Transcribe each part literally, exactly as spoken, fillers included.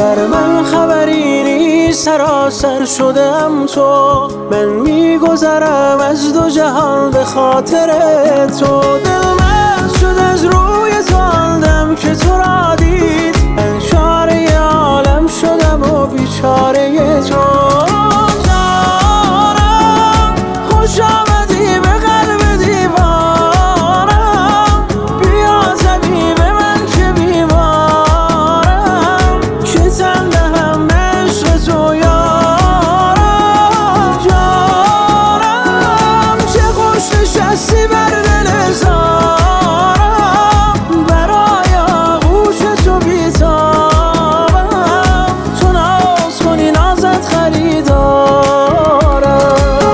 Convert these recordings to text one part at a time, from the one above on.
در من خبری نیست، سراسر شدم تو. من میگذرم از دو جهان به خاطر تو. دل من شد از روی تو آن دم که تو را دید. من چاره عالم شدم و بیچاره تو. جانم خوش آمدی به قلب دیوارم، بیا طبیب من که بیمارم، که تن دهم به عشق تو یارم. جانم چه خوش نشستی بر دل زارم، برای آغوش تو بیتابم. تو ناز کنی نازت خریدارم.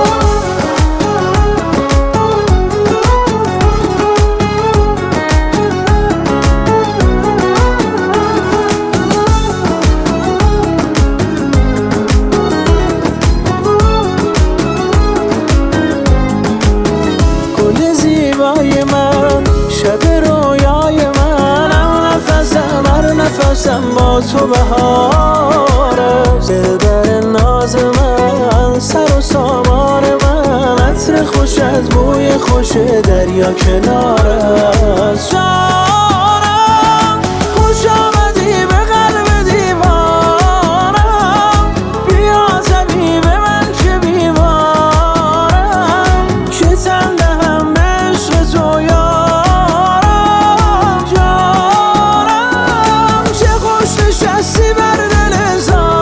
گل زیبای من، شب رویای منم، نفسم هر نفسم با تو بهاره. دلبر ناز من، سر و سامان من، عطر خوشت بوی خوش دریا کناره. جانم خوش آمدی به قلب دیوارم، بیا طبیب من که بیمارم، که تن دهم به عشق تو یارم. جانم چه خوش نشستی بر دل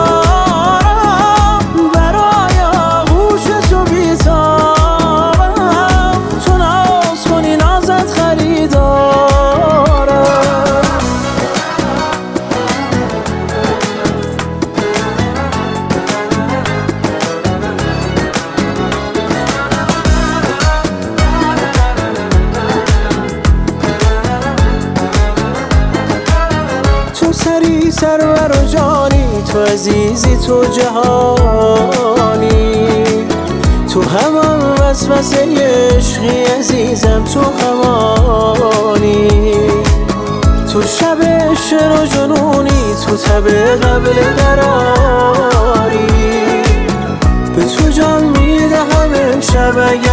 زارم، برای آغوش تو بیتابم. تو ناز کنی نازت خریدارم. تو سری سرور و جانی، تو عزیزی تو جهانی، تو همان وسوسه عشقی عزیزم، تو همانی. تو شب شر و جنونی، تو تب قبل قراری، به تو جان میدهم امشب اگر